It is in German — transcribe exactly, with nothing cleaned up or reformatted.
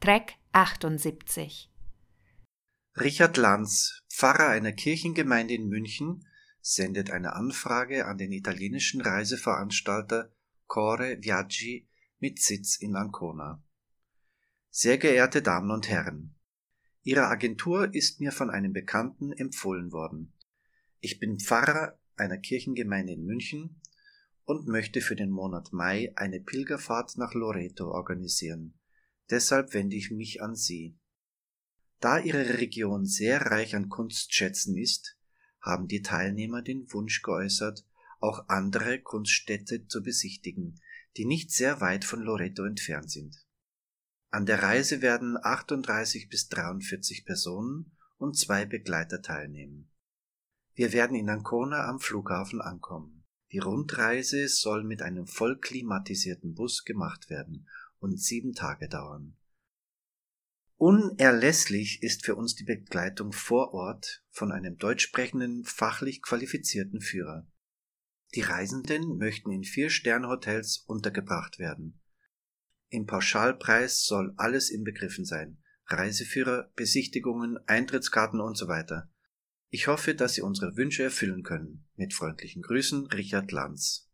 Track achtundsiebzig. Richard Lanz, Pfarrer einer Kirchengemeinde in München, sendet eine Anfrage an den italienischen Reiseveranstalter Core Viaggi mit Sitz in Ancona. Sehr geehrte Damen und Herren, Ihre Agentur ist mir von einem Bekannten empfohlen worden. Ich bin Pfarrer einer Kirchengemeinde in München und möchte für den Monat Mai eine Pilgerfahrt nach Loreto organisieren. Deshalb wende ich mich an Sie. Da Ihre Region sehr reich an Kunstschätzen ist, haben die Teilnehmer den Wunsch geäußert, auch andere Kunststädte zu besichtigen, die nicht sehr weit von Loreto entfernt sind. An der Reise werden achtunddreißig bis dreiundvierzig Personen und zwei Begleiter teilnehmen. Wir werden in Ancona am Flughafen ankommen. Die Rundreise soll mit einem voll klimatisierten Bus gemacht werden und sieben Tage dauern. Unerlässlich ist für uns die Begleitung vor Ort von einem deutschsprechenden, fachlich qualifizierten Führer. Die Reisenden möchten in Vier-Sterne-Hotels untergebracht werden. Im Pauschalpreis soll alles inbegriffen sein: Reiseführer, Besichtigungen, Eintrittskarten und so weiter. Ich hoffe, dass Sie unsere Wünsche erfüllen können. Mit freundlichen Grüßen, Richard Lanz.